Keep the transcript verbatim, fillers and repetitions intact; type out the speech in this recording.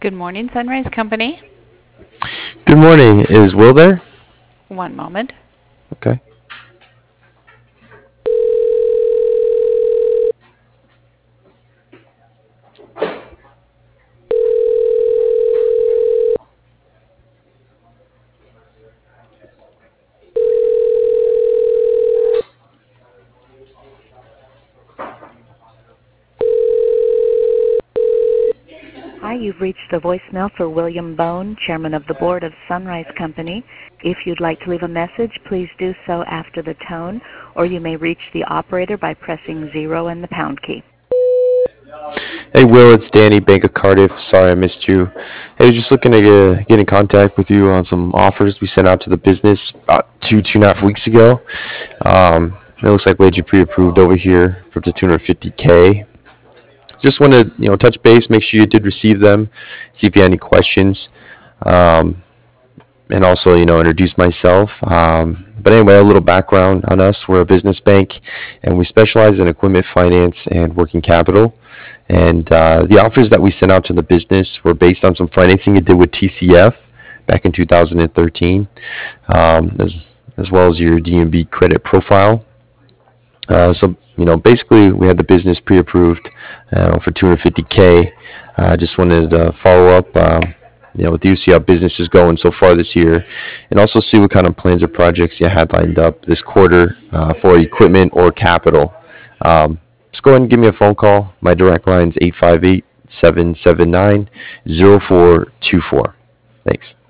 Good morning, Sunrise Company. Good morning. Is Will there? One moment. Okay. Hi, you've reached the voicemail for William Bone, Chairman of the Board of Sunrise Company. If you'd like to leave a message, please do so after the tone, or you may reach the operator by pressing zero and the pound key. Hey, Will, it's Danny, Bank of Cardiff. Sorry I missed you. Hey, just looking to get, get in contact with you on some offers we sent out to the business about two, two and a half weeks ago. Um, it looks like we had you pre-approved over here for up to two hundred fifty K. Just want to, you know, touch base, make sure you did receive them, see if you had any questions. Um, and also, you know, introduce myself. Um, but anyway, a little background on us. We're a business bank, and we specialize in equipment finance and working capital. And uh, the offers that we sent out to the business were based on some financing you did with T C F back in two thousand thirteen, um, as, as well as your D N B credit profile. Uh, so, you know, basically, we had the business pre-approved uh, for two hundred fifty K. I uh, just wanted to follow up, um, you know, with you, see how business is going so far this year, and also see what kind of plans or projects you had lined up this quarter uh, for equipment or capital. Um, just go ahead and give me a phone call. My direct line is eight five eight, seven seven nine, zero four two four. Thanks.